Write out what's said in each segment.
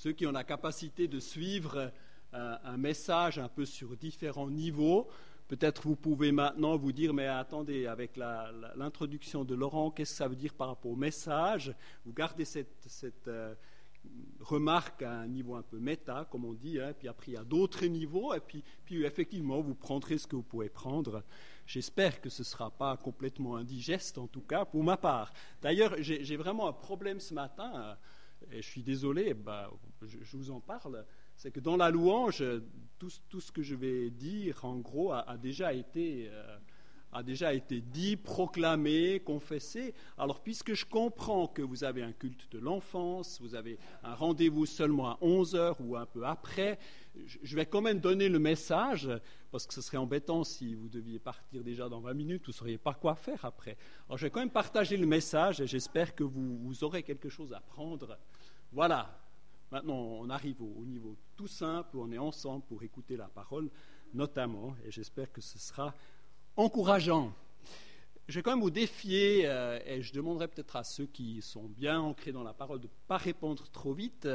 ceux qui ont la capacité de suivre un message un peu sur différents niveaux. Peut-être vous pouvez maintenant vous dire, mais attendez, avec l'introduction de Laurent, qu'est-ce que ça veut dire par rapport au message? Vous gardez cette remarque à un niveau un peu méta, comme on dit, puis après il y a d'autres niveaux, et puis effectivement vous prendrez ce que vous pouvez prendre. J'espère que ce ne sera pas complètement indigeste, en tout cas pour ma part. D'ailleurs, j'ai vraiment un problème ce matin, et je suis désolé, je vous en parle, c'est que dans la louange, tout ce que je vais dire, en gros, a déjà été dit, proclamé, confessé. Alors, puisque je comprends que vous avez un culte de l'enfance, vous avez un rendez-vous seulement à 11h ou un peu après, je vais quand même donner le message, parce que ce serait embêtant si vous deviez partir déjà dans 20 minutes, vous ne sauriez pas quoi faire après. Alors, je vais quand même partager le message et j'espère que vous aurez quelque chose à prendre. Voilà. Maintenant, on arrive au niveau tout simple, où on est ensemble pour écouter la parole, notamment, et j'espère que ce sera encourageant. Je vais quand même vous défier, et je demanderai peut-être à ceux qui sont bien ancrés dans la parole de ne pas répondre trop vite,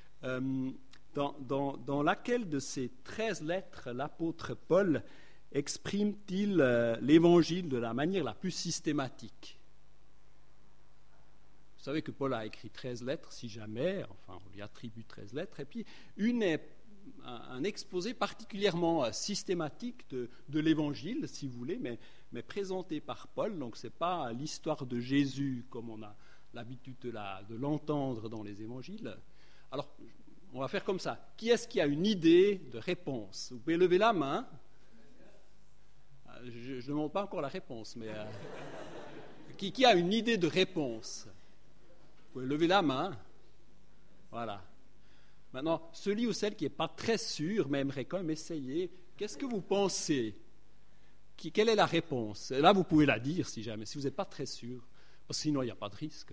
dans laquelle de ces 13 lettres l'apôtre Paul exprime-t-il l'évangile de la manière la plus systématique? Vous savez que Paul a écrit 13 lettres, si jamais, enfin on lui attribue 13 lettres, et puis une est un exposé particulièrement systématique de l'évangile, si vous voulez, mais présenté par Paul. Donc ce n'est pas l'histoire de Jésus comme on a l'habitude de l'entendre dans les évangiles. Alors, on va faire comme ça. Qui est-ce qui a une idée de réponse? Vous pouvez lever la main. Je ne demande pas encore la réponse, mais qui a une idée de réponse? Vous pouvez lever la main. Voilà. Maintenant, celui ou celle qui n'est pas très sûr, mais aimerait quand même essayer, qu'est-ce que vous pensez? Quelle est la réponse? Et là, vous pouvez la dire si jamais, si vous n'êtes pas très sûr, parce que sinon, il n'y a pas de risque.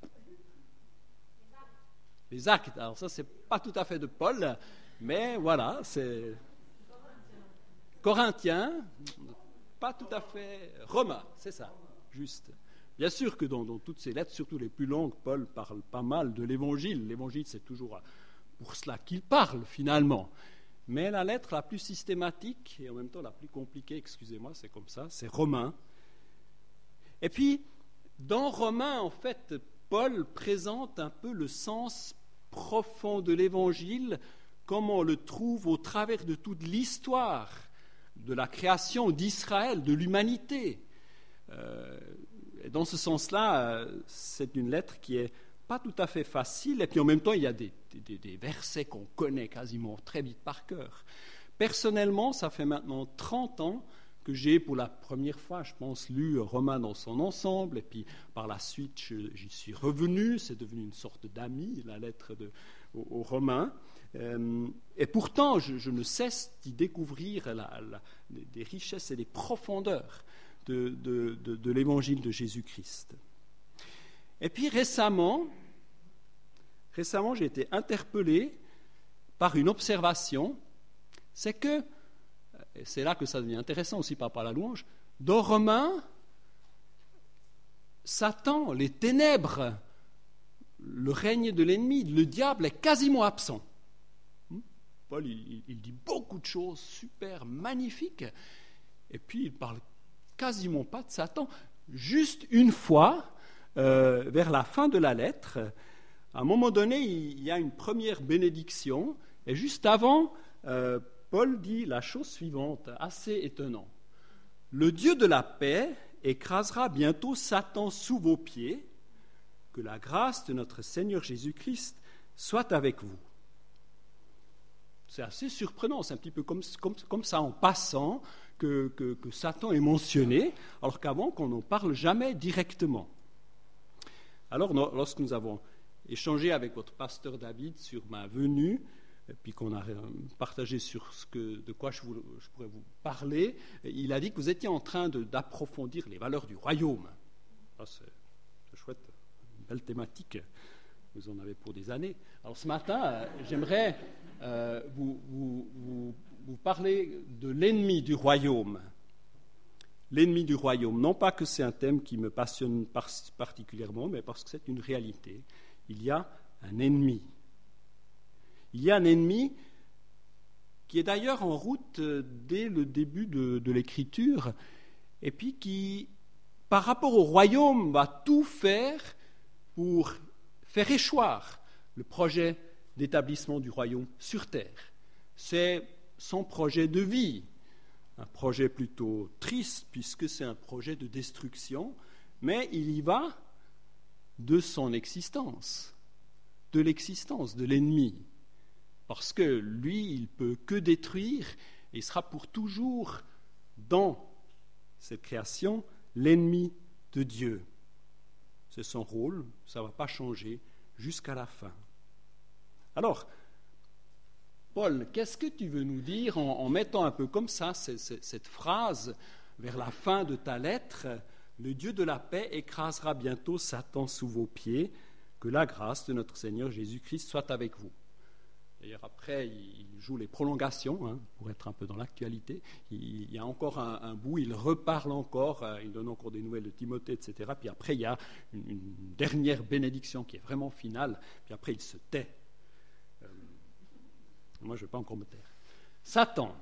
Les actes. Alors ça, ce n'est pas tout à fait de Paul, mais voilà, c'est Corinthiens, pas tout à fait Romains, c'est ça, juste. Bien sûr que dans toutes ces lettres, surtout les plus longues, Paul parle pas mal de l'Évangile. L'Évangile, c'est toujours pour cela qu'il parle, finalement. Mais la lettre la plus systématique, et en même temps la plus compliquée, excusez-moi, c'est comme ça, c'est Romains. Et puis, dans Romains, en fait, Paul présente un peu le sens profond de l'Évangile, comme on le trouve au travers de toute l'histoire de la création d'Israël, de l'humanité. Et dans ce sens-là, c'est une lettre qui n'est pas tout à fait facile, et puis en même temps, il y a des versets qu'on connaît quasiment très vite par cœur. Personnellement, ça fait maintenant 30 ans que j'ai pour la première fois, je pense, lu Romains dans son ensemble, et puis par la suite, j'y suis revenu, c'est devenu une sorte d'ami, la lettre aux Romains. Et pourtant, je ne cesse d'y découvrir des richesses et des profondeurs de l'évangile de Jésus-Christ. Et puis récemment, j'ai été interpellé par une observation, c'est que, et c'est là que ça devient intéressant aussi par rapport à la louange, dans Romains, Satan, les ténèbres, le règne de l'ennemi, le diable est quasiment absent. Paul, il dit beaucoup de choses super magnifiques, et puis il parle quasiment pas de Satan. Juste une fois, vers la fin de la lettre, à un moment donné, il y a une première bénédiction, et juste avant, Paul dit la chose suivante, assez étonnant. « Le Dieu de la paix écrasera bientôt Satan sous vos pieds, que la grâce de notre Seigneur Jésus-Christ soit avec vous. » C'est assez surprenant, c'est un petit peu comme ça en passant que Satan est mentionné, alors qu'avant qu'on n'en parle jamais directement. Alors, lorsque nous avons échangé avec votre pasteur David sur ma venue, et puis qu'on a partagé sur de quoi je pourrais vous parler, il a dit que vous étiez en train d'approfondir les valeurs du royaume. Ah, c'est chouette, une belle thématique, vous en avez pour des années. Alors ce matin, j'aimerais vous parler de l'ennemi du royaume. L'ennemi du royaume, non pas que c'est un thème qui me passionne particulièrement, mais parce que c'est une réalité. Il y a un ennemi. Il y a un ennemi qui est d'ailleurs en route dès le début de l'Écriture, et puis qui, par rapport au royaume, va tout faire pour faire échoir le projet d'établissement du royaume sur terre. C'est son projet de vie, un projet plutôt triste puisque c'est un projet de destruction, mais il y va de son existence, de l'existence de l'ennemi, parce que lui, il peut que détruire et il sera pour toujours dans cette création l'ennemi de Dieu. C'est son rôle, ça ne va pas changer jusqu'à la fin. Alors, Paul, qu'est-ce que tu veux nous dire en mettant un peu comme ça cette phrase vers la fin de ta lettre? Le Dieu de la paix écrasera bientôt Satan sous vos pieds. Que la grâce de notre Seigneur Jésus-Christ soit avec vous. D'ailleurs, après, il joue les prolongations, pour être un peu dans l'actualité. Il y a encore un bout, il reparle encore, il donne encore des nouvelles de Timothée, etc. Puis après, il y a une dernière bénédiction qui est vraiment finale. Puis après, il se tait. Moi, je ne vais pas encore me taire. Satan.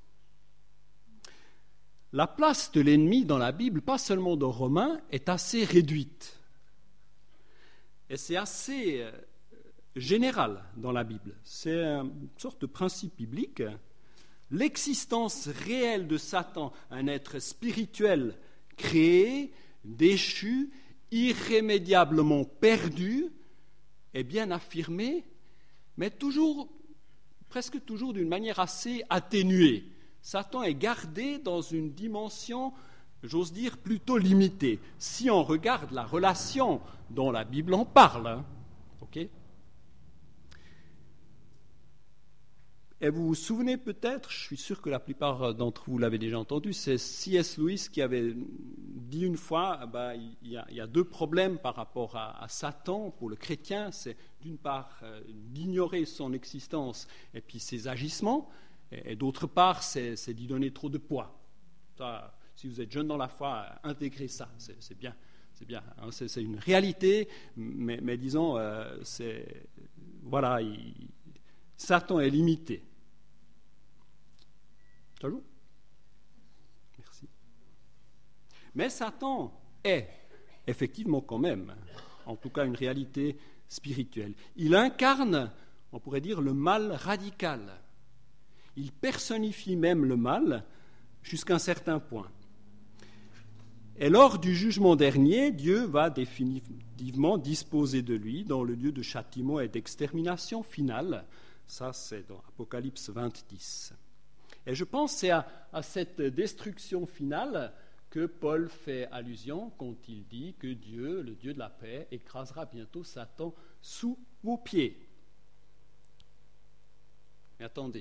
La place de l'ennemi dans la Bible, pas seulement dans Romains, est assez réduite. Et c'est assez général dans la Bible. C'est une sorte de principe biblique. L'existence réelle de Satan, un être spirituel créé, déchu, irrémédiablement perdu, est bien affirmée, mais presque toujours d'une manière assez atténuée. Satan est gardé dans une dimension, j'ose dire, plutôt limitée. Si on regarde la relation dont la Bible en parle, ok ? Et vous vous souvenez peut-être, je suis sûr que la plupart d'entre vous l'avez déjà entendu, c'est C.S. Lewis qui avait dit une fois, il y a deux problèmes par rapport à Satan pour le chrétien, c'est d'une part d'ignorer son existence et puis ses agissements, et d'autre part c'est d'y donner trop de poids. Ça, si vous êtes jeune dans la foi, intégrez ça, c'est bien. C'est bien, hein, c'est une réalité, mais disons, Satan est limité. Ça joue ? Merci. Mais Satan est effectivement quand même, en tout cas une réalité spirituelle. Il incarne, on pourrait dire, le mal radical. Il personnifie même le mal jusqu'à un certain point. Et lors du jugement dernier, Dieu va définitivement disposer de lui dans le lieu de châtiment et d'extermination finale. Ça, c'est dans Apocalypse 20:10. Et je pense que c'est à cette destruction finale que Paul fait allusion quand il dit que Dieu, le Dieu de la paix, écrasera bientôt Satan sous vos pieds. Mais attendez,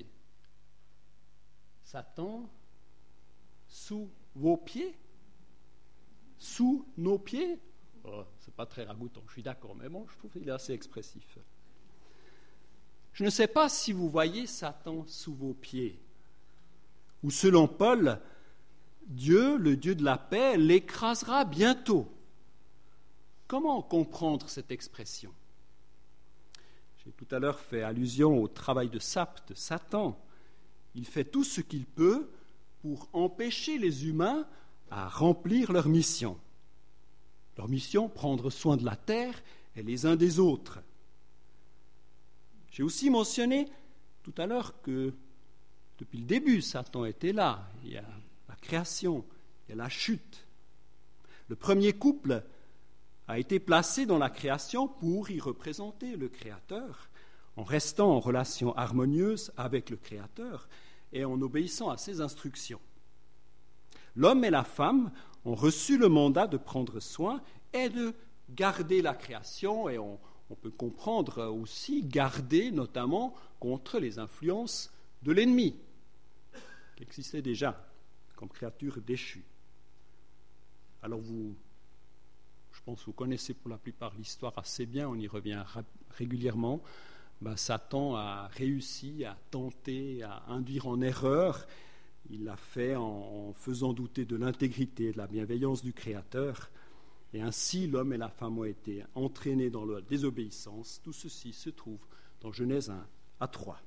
Satan sous vos pieds ? Sous nos pieds ? C'est pas très ragoûtant, je suis d'accord, mais bon, je trouve qu'il est assez expressif. Je ne sais pas si vous voyez Satan sous vos pieds, ou selon Paul, Dieu, le Dieu de la paix, l'écrasera bientôt. Comment comprendre cette expression ? J'ai tout à l'heure fait allusion au travail de sape de Satan. Il fait tout ce qu'il peut pour empêcher les humains à remplir leur mission. Leur mission, prendre soin de la terre et les uns des autres. J'ai aussi mentionné tout à l'heure que depuis le début, Satan était là. Il y a la création, il y a la chute. Le premier couple a été placé dans la création pour y représenter le Créateur, en restant en relation harmonieuse avec le Créateur et en obéissant à ses instructions. L'homme et la femme ont reçu le mandat de prendre soin et de garder la création, et on peut comprendre aussi garder notamment contre les influences de l'ennemi, qui existait déjà comme créature déchue. Alors je pense que vous connaissez pour la plupart l'histoire assez bien, on y revient régulièrement. Satan a réussi à tenter, à induire en erreur. Il l'a fait en faisant douter de l'intégrité et de la bienveillance du Créateur. Et ainsi, l'homme et la femme ont été entraînés dans la désobéissance. Tout ceci se trouve dans Genèse 1 à 3.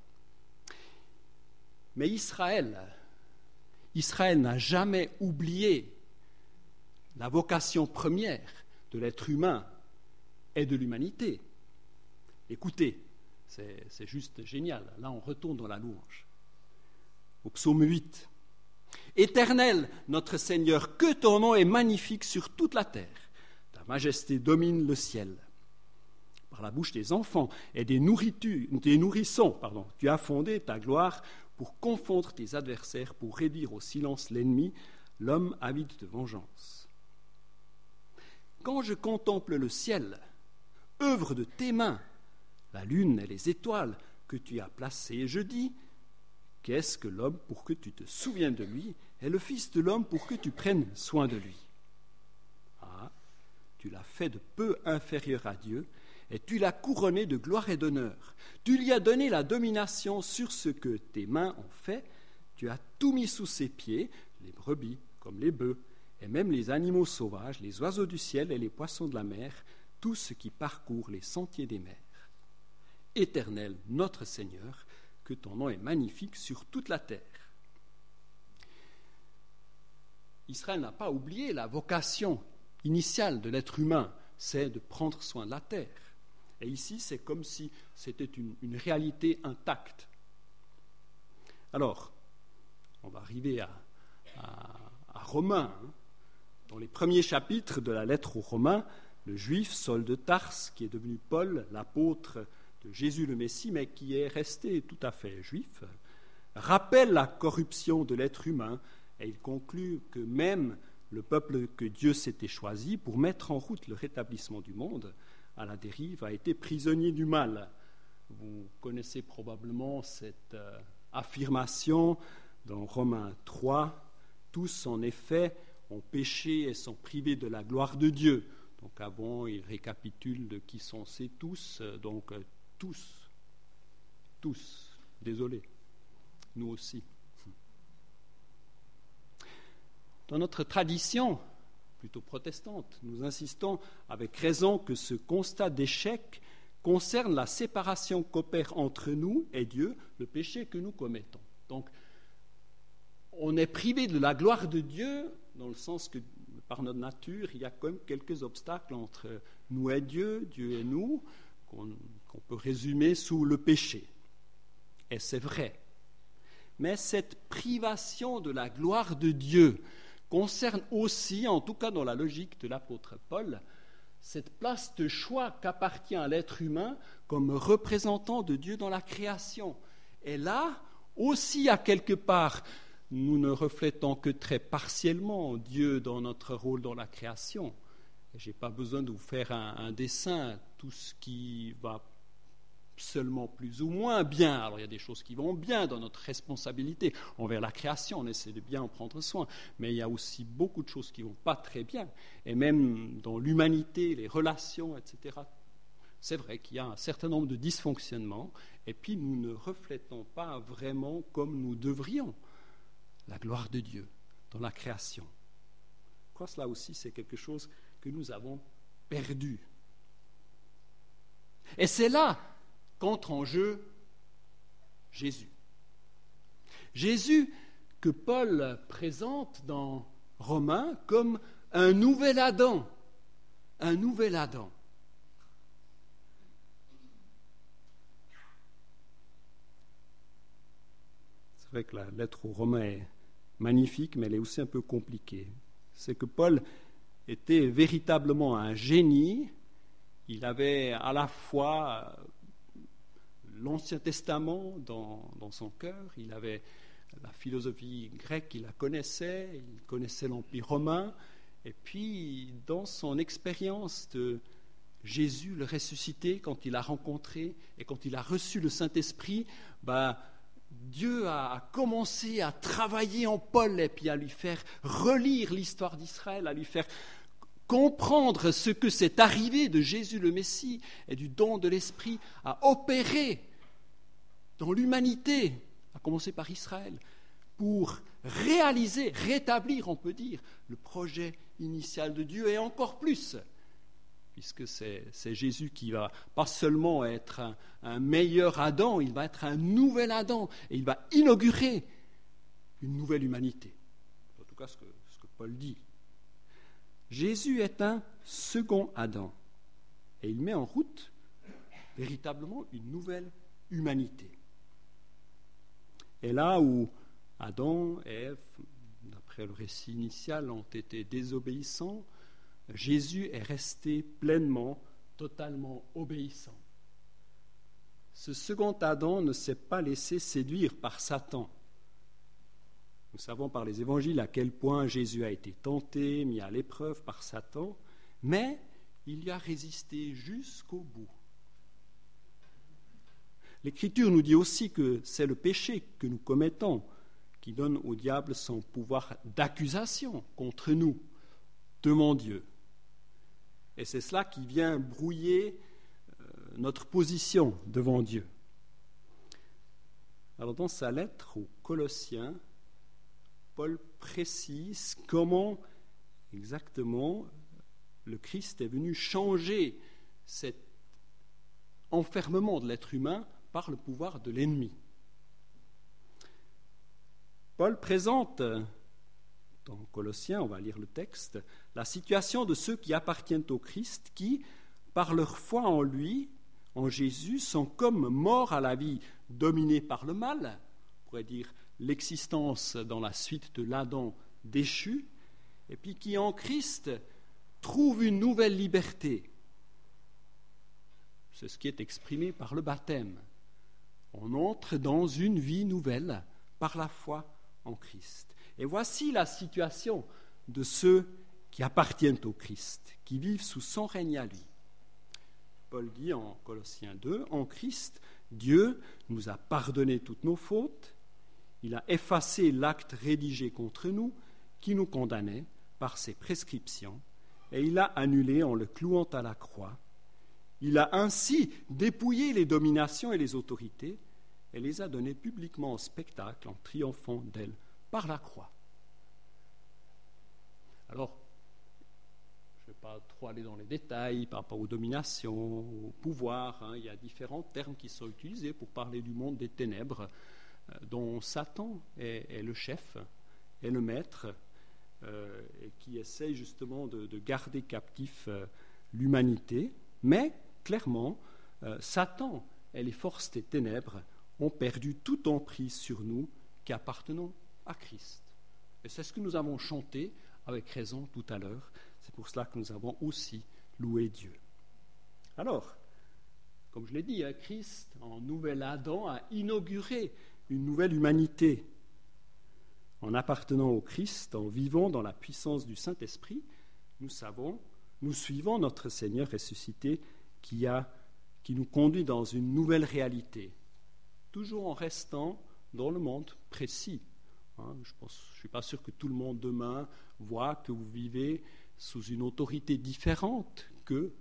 Mais Israël n'a jamais oublié la vocation première de l'être humain et de l'humanité. Écoutez, c'est juste génial. Là, on retourne dans la louange. Au psaume 8. Éternel, notre Seigneur, que ton nom est magnifique sur toute la terre. Ta majesté domine le ciel. Par la bouche des enfants et des nourrissons, tu as fondé ta gloire pour confondre tes adversaires, pour réduire au silence l'ennemi, l'homme avide de vengeance. Quand je contemple le ciel, œuvre de tes mains, la lune et les étoiles que tu as placées, je dis, qu'est-ce que l'homme pour que tu te souviennes de lui, et le Fils de l'homme pour que tu prennes soin de lui? Ah, tu l'as fait de peu inférieur à Dieu, et tu l'as couronné de gloire et d'honneur. Tu lui as donné la domination sur ce que tes mains ont fait. Tu as tout mis sous ses pieds, les brebis comme les bœufs, et même les animaux sauvages, les oiseaux du ciel et les poissons de la mer, tout ce qui parcourt les sentiers des mers. Éternel, notre Seigneur, que ton nom est magnifique sur toute la terre. Israël n'a pas oublié la vocation initiale de l'être humain, c'est de prendre soin de la terre. Et ici, c'est comme si c'était une réalité intacte. Alors, on va arriver à Romains. Dans les premiers chapitres de la lettre aux Romains, le juif Saul de Tarse, qui est devenu Paul, l'apôtre de Jésus le Messie, mais qui est resté tout à fait juif, rappelle la corruption de l'être humain et il conclut que même le peuple que Dieu s'était choisi pour mettre en route le rétablissement du monde à la dérive a été prisonnier du mal. Vous connaissez probablement cette affirmation dans Romains 3. Tous, en effet, ont péché et sont privés de la gloire de Dieu. Donc avant, il récapitule de qui sont ces tous. Donc tous, désolé, nous aussi. Dans notre tradition, plutôt protestante, nous insistons avec raison que ce constat d'échec concerne la séparation qu'opère entre nous et Dieu, le péché que nous commettons. Donc, on est privé de la gloire de Dieu, dans le sens que, par notre nature, il y a quand même quelques obstacles entre nous et Dieu, Dieu et nous, qu'on peut résumer sous le péché. Et c'est vrai. Mais cette privation de la gloire de Dieu concerne aussi, en tout cas dans la logique de l'apôtre Paul, cette place de choix qu'appartient à l'être humain comme représentant de Dieu dans la création. Et là, aussi à quelque part, nous ne reflétons que très partiellement Dieu dans notre rôle dans la création. Je n'ai pas besoin de vous faire un dessin, tout ce qui va seulement plus ou moins bien. Alors il y a des choses qui vont bien dans notre responsabilité envers la création, on essaie de bien en prendre soin, mais il y a aussi beaucoup de choses qui ne vont pas très bien, et même dans l'humanité, les relations, etc. C'est vrai qu'il y a un certain nombre de dysfonctionnements, et puis nous ne reflétons pas vraiment comme nous devrions la gloire de Dieu dans la création. Je crois que cela aussi, c'est quelque chose que nous avons perdu. Et c'est là qu'entre en jeu Jésus. Jésus que Paul présente dans Romains comme un nouvel Adam. Un nouvel Adam. C'est vrai que la lettre aux Romains est magnifique, mais elle est aussi un peu compliquée. C'est que Paul était véritablement un génie. Il avait à la fois l'Ancien Testament dans son cœur, il avait la philosophie grecque, il la connaissait, il connaissait l'Empire romain, et puis dans son expérience de Jésus le ressuscité, quand il l'a rencontré et quand il a reçu le Saint-Esprit, Dieu a commencé à travailler en Paul et puis à lui faire relire l'histoire d'Israël, à lui faire comprendre ce que c'est arrivé de Jésus le Messie et du don de l'Esprit à opérer dans l'humanité, à commencer par Israël, pour réaliser, rétablir, on peut dire, le projet initial de Dieu et encore plus, puisque c'est Jésus qui va pas seulement être un meilleur Adam, il va être un nouvel Adam, et il va inaugurer une nouvelle humanité. En tout cas, ce que Paul dit. Jésus est un second Adam, et il met en route véritablement une nouvelle humanité. Et là où Adam et Ève, d'après le récit initial, ont été désobéissants, Jésus est resté pleinement, totalement obéissant. Ce second Adam ne s'est pas laissé séduire par Satan. Nous savons par les évangiles à quel point Jésus a été tenté, mis à l'épreuve par Satan, mais il y a résisté jusqu'au bout. L'Écriture nous dit aussi que c'est le péché que nous commettons qui donne au diable son pouvoir d'accusation contre nous, devant Dieu. Et c'est cela qui vient brouiller notre position devant Dieu. Alors dans sa lettre aux Colossiens, Paul précise comment exactement le Christ est venu changer cet enfermement de l'être humain par le pouvoir de l'ennemi. Paul présente dans Colossiens, on va lire le texte, la situation de ceux qui appartiennent au Christ, qui, par leur foi en lui, en Jésus, sont comme morts à la vie dominée par le mal, on pourrait dire l'existence dans la suite de l'Adam déchu, et puis qui en Christ trouvent une nouvelle liberté. C'est ce qui est exprimé par le baptême. On entre dans une vie nouvelle par la foi en Christ. Et voici la situation de ceux qui appartiennent au Christ, qui vivent sous son règne à lui. Paul dit en Colossiens 2, « En Christ, Dieu nous a pardonné toutes nos fautes, il a effacé l'acte rédigé contre nous qui nous condamnait par ses prescriptions, et il l'a annulé en le clouant à la croix. Il a ainsi dépouillé les dominations et les autorités et les a données publiquement en spectacle en triomphant d'elles par la croix. » Alors, je ne vais pas trop aller dans les détails par rapport aux dominations, au pouvoir. Il y a différents termes qui sont utilisés pour parler du monde des ténèbres, dont Satan est le chef, est le maître, et qui essaye justement de garder captif l'humanité. Mais, clairement, Satan et les forces des ténèbres ont perdu toute emprise sur nous qui appartenons à Christ. Et c'est ce que nous avons chanté avec raison tout à l'heure. C'est pour cela que nous avons aussi loué Dieu. Alors, comme je l'ai dit, Christ, en nouvel Adam, a inauguré une nouvelle humanité. En appartenant au Christ, en vivant dans la puissance du Saint-Esprit, nous suivons notre Seigneur ressuscité qui nous conduit dans une nouvelle réalité, toujours en restant dans le monde précis. Je ne suis pas sûr que tout le monde demain voit que vous vivez sous une autorité différente qu'eux.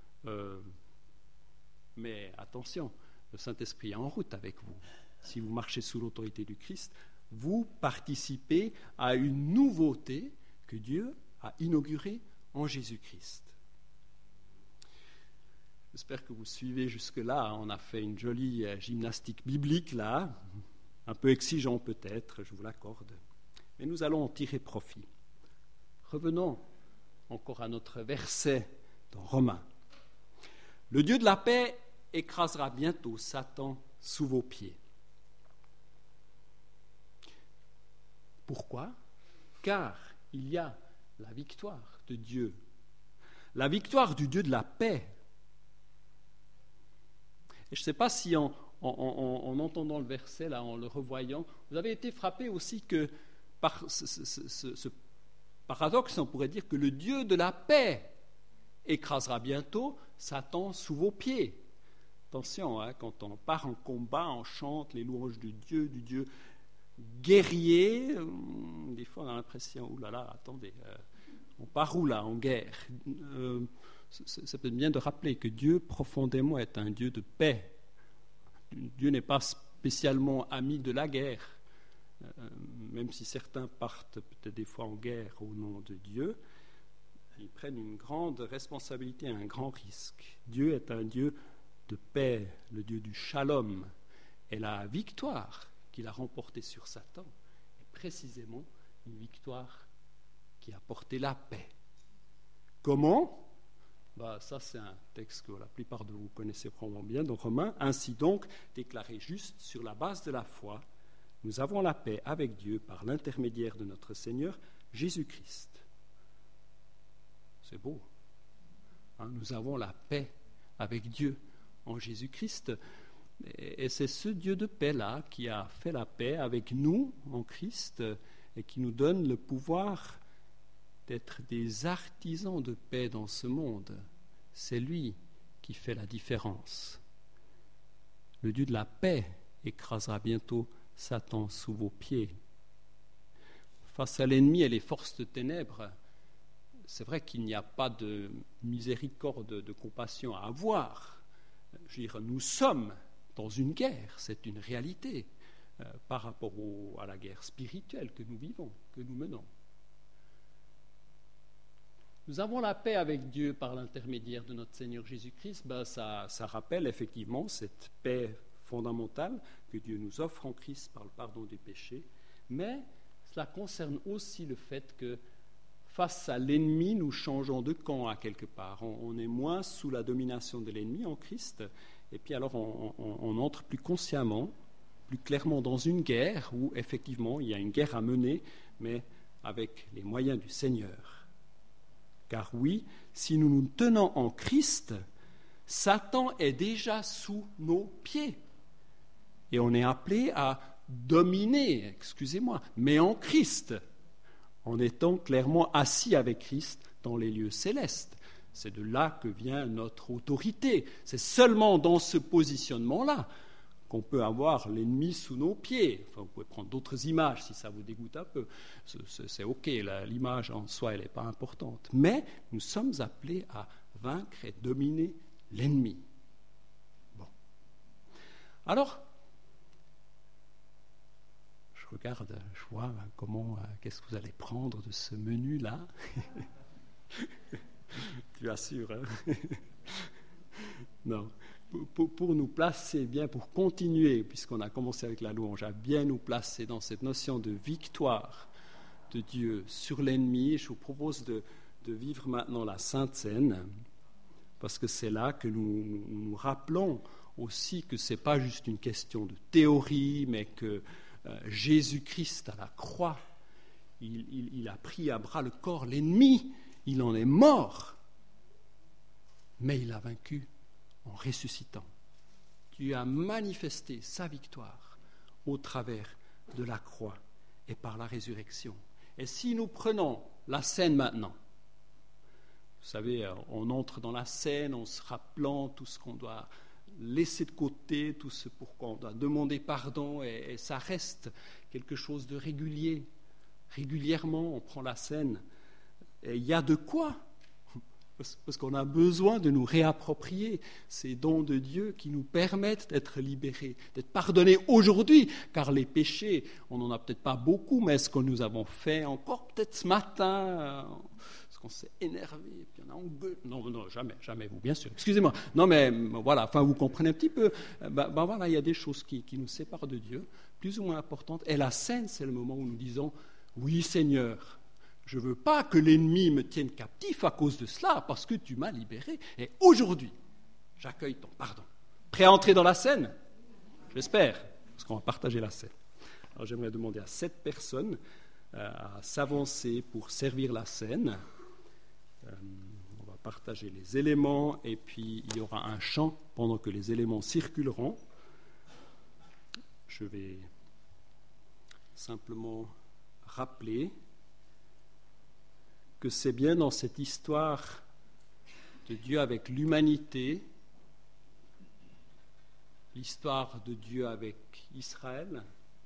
Mais attention, le Saint-Esprit est en route avec vous. Si vous marchez sous l'autorité du Christ, vous participez à une nouveauté que Dieu a inaugurée en Jésus-Christ. J'espère que vous suivez jusque-là. On a fait une jolie gymnastique biblique là, un peu exigeant peut-être, je vous l'accorde. Mais nous allons en tirer profit. Revenons encore à notre verset dans Romains. Le Dieu de la paix écrasera bientôt Satan sous vos pieds. Pourquoi ? Car il y a la victoire de Dieu, la victoire du Dieu de la paix. Et je ne sais pas si en entendant le verset, là, en le revoyant, vous avez été frappé aussi que par ce paradoxe, on pourrait dire que le Dieu de la paix écrasera bientôt Satan sous vos pieds. Attention, quand on part en combat, on chante les louanges du Dieu guerrier. Des fois, on a l'impression, oh là là, attendez, on part où là, en guerre ? C'est peut-être bien de rappeler que Dieu, profondément, est un Dieu de paix. Dieu n'est pas spécialement ami de la guerre, même si certains partent peut-être des fois en guerre au nom de Dieu. Ils prennent une grande responsabilité, un grand risque. Dieu est un Dieu de paix, le Dieu du shalom. Et la victoire qu'il a remportée sur Satan est précisément une victoire qui a apporté la paix. Comment ? Ça, c'est un texte que la plupart de vous connaissez probablement bien, dans Romains. Ainsi donc, déclaré juste sur la base de la foi, nous avons la paix avec Dieu par l'intermédiaire de notre Seigneur Jésus-Christ. C'est beau. Nous avons la paix avec Dieu en Jésus-Christ. Et c'est ce Dieu de paix-là qui a fait la paix avec nous en Christ et qui nous donne le pouvoir d'être des artisans de paix dans ce monde. C'est lui qui fait la différence. Le Dieu de la paix écrasera bientôt Satan sous vos pieds. Face à l'ennemi et les forces de ténèbres, c'est vrai qu'il n'y a pas de miséricorde, de compassion à avoir. Je veux dire, nous sommes dans une guerre, c'est une réalité par rapport à la guerre spirituelle que nous vivons, que nous menons. Nous avons la paix avec Dieu par l'intermédiaire de notre Seigneur Jésus-Christ. Ça rappelle effectivement cette paix fondamentale que Dieu nous offre en Christ par le pardon des péchés, mais cela concerne aussi le fait que face à l'ennemi, nous changeons de camp à quelque part. On est moins sous la domination de l'ennemi en Christ, et puis alors on entre plus consciemment, plus clairement dans une guerre où effectivement il y a une guerre à mener, mais avec les moyens du Seigneur. Car oui, si nous nous tenons en Christ, Satan est déjà sous nos pieds. Et on est appelé à dominer, mais en Christ, en étant clairement assis avec Christ dans les lieux célestes. C'est de là que vient notre autorité. C'est seulement dans ce positionnement-là qu'on peut avoir l'ennemi sous nos pieds. Enfin, vous pouvez prendre d'autres images si ça vous dégoûte un peu. C'est OK, l'image en soi, elle n'est pas importante. Mais nous sommes appelés à vaincre et dominer l'ennemi. Bon. Alors, je regarde, je vois qu'est-ce que vous allez prendre de ce menu-là. Tu assures, hein? Non. Pour nous placer bien, pour continuer, puisqu'on a commencé avec la louange, à bien nous placer dans cette notion de victoire de Dieu sur l'ennemi, je vous propose de vivre maintenant la Sainte Seine, parce que c'est là que nous rappelons aussi que ce n'est pas juste une question de théorie, mais que Jésus-Christ à la croix, il a pris à bras le corps l'ennemi, il en est mort, mais il a vaincu en ressuscitant. Dieu a manifesté sa victoire au travers de la croix et par la résurrection. Et si nous prenons la scène maintenant, vous savez, on entre dans la scène en se rappelant tout ce qu'on doit laisser de côté, tout ce pour quoi on doit demander pardon, et ça reste quelque chose de régulier. Régulièrement, on prend la scène. Et il y a de quoi, parce qu'on a besoin de nous réapproprier ces dons de Dieu qui nous permettent d'être libérés, d'être pardonnés aujourd'hui, car les péchés, on n'en a peut-être pas beaucoup, mais ce que nous avons fait encore peut-être ce matin, parce qu'on s'est énervé, et puis on a engueulé. Non, jamais vous, bien sûr. Excusez-moi. Non, mais voilà, enfin, vous comprenez un petit peu. Voilà, il y a des choses qui nous séparent de Dieu, plus ou moins importantes. Et la scène, c'est le moment où nous disons, oui, Seigneur, je ne veux pas que l'ennemi me tienne captif à cause de cela, parce que tu m'as libéré. Et aujourd'hui, j'accueille ton pardon. Prêt à entrer dans la scène ? J'espère, parce qu'on va partager la scène. Alors j'aimerais demander à 7 personnes à s'avancer pour servir la scène. On va partager les éléments, et puis il y aura un chant pendant que les éléments circuleront. Je vais simplement rappeler que c'est bien dans cette histoire de Dieu avec l'humanité, l'histoire de Dieu avec Israël,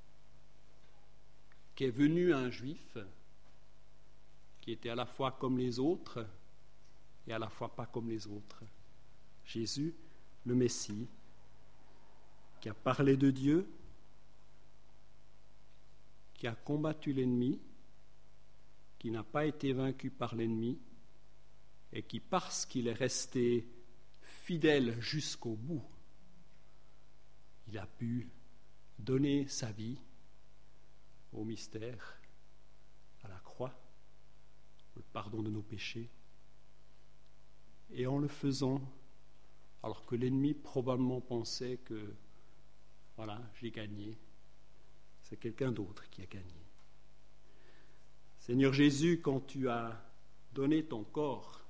qu'est venu un juif qui était à la fois comme les autres et à la fois pas comme les autres. Jésus, le Messie, qui a parlé de Dieu, qui a combattu l'ennemi, qui n'a pas été vaincu par l'ennemi, et qui, parce qu'il est resté fidèle jusqu'au bout, il a pu donner sa vie au mystère, à la croix, le pardon de nos péchés. Et en le faisant, alors que l'ennemi probablement pensait que, voilà, j'ai gagné, c'est quelqu'un d'autre qui a gagné. Seigneur Jésus, quand tu as donné ton corps,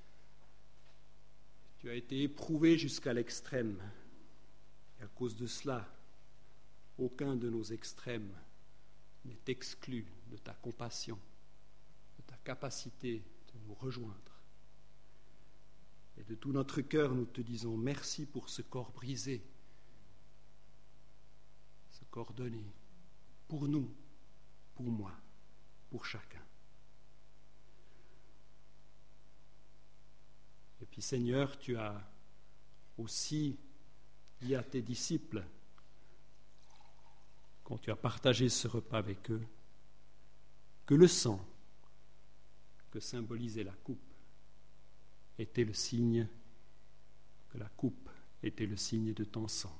tu as été éprouvé jusqu'à l'extrême. Et à cause de cela, aucun de nos extrêmes n'est exclu de ta compassion, de ta capacité de nous rejoindre. Et de tout notre cœur, nous te disons merci pour ce corps brisé, ce corps donné, pour nous, pour moi, pour chacun. Et puis Seigneur, tu as aussi dit à tes disciples, quand tu as partagé ce repas avec eux, que le sang que symbolisait la coupe était le signe, que la coupe était le signe de ton sang.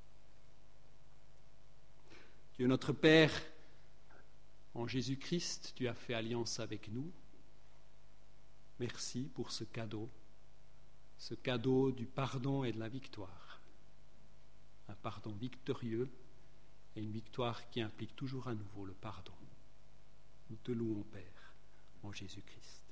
Dieu notre Père, en Jésus-Christ, tu as fait alliance avec nous. Merci pour ce cadeau du pardon et de la victoire. Un pardon victorieux et une victoire qui implique toujours à nouveau le pardon. Nous te louons, Père, en Jésus-Christ.